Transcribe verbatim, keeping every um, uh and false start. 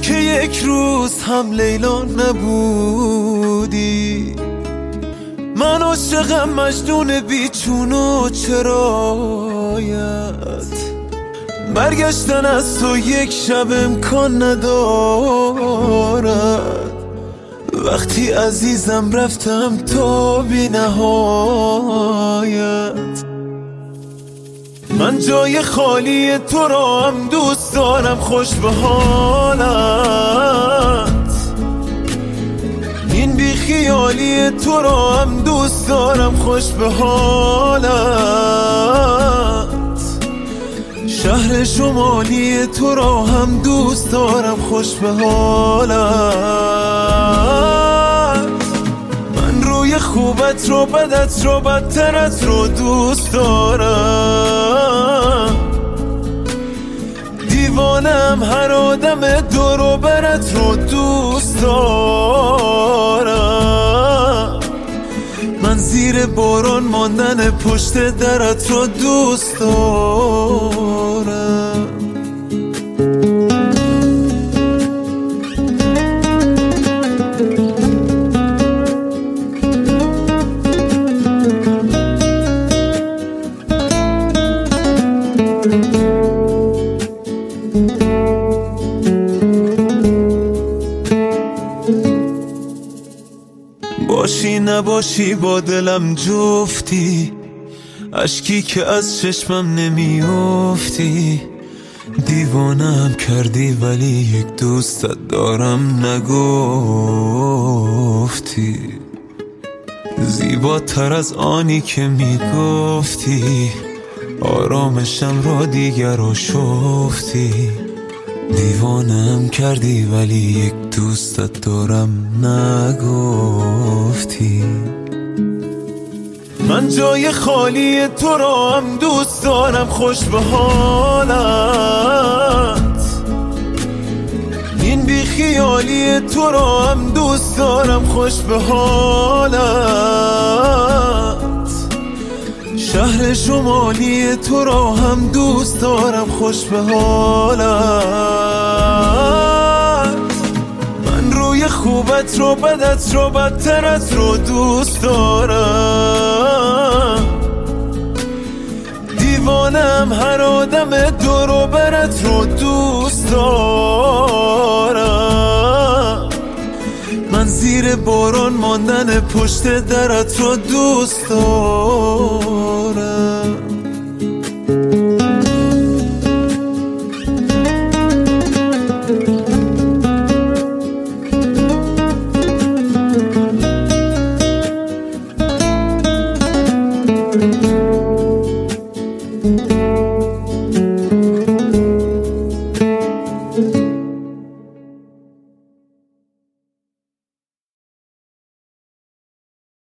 که یک روز هم لیلا نبودی. من عاشقم مجنون بیچون و چرایت، برگشتن از تو یک شب امکان ندارد. وقتی عزیزم رفتم تا بی نهایت. من جای خالی تو را هم دوست دارم، خوش به حالت. این بی خیالی تو را هم دوست دارم، خوش به حالت. شهر شمالی تو را هم دوست دارم، خوش به حالت. من روی خوبت رو بدت رو بدترت رو دوست دارم. دیوانم هر آدم دور و برت رو دوست دارم. من زیر باران ماندن پشت درت رو دوست دارم. باشی نباشی با دلم جفتی، اشکی که از چشمم نمیافتی. دیوانم کردی ولی یک دوستت دارم نگفتی. زیباتر از آنی که میگفتی، آرامشم را دیگر رو شفتی. دیوانم کردی ولی یک دوستت دارم نگفتی. من جای خالی تو را هم دوست دارم، خوش به حالت. این بی خیالی تو را هم دوست دارم، خوش به حالت. شهر شمالی تو را هم دوست دارم، خوش به حالت. من روی خوبت رو بدت رو بدترت رو دوست دارم. دیوانم هر آدم دور و برت رو دوست دارم. من زیر باران ماندن پشت درت رو دوست دارم.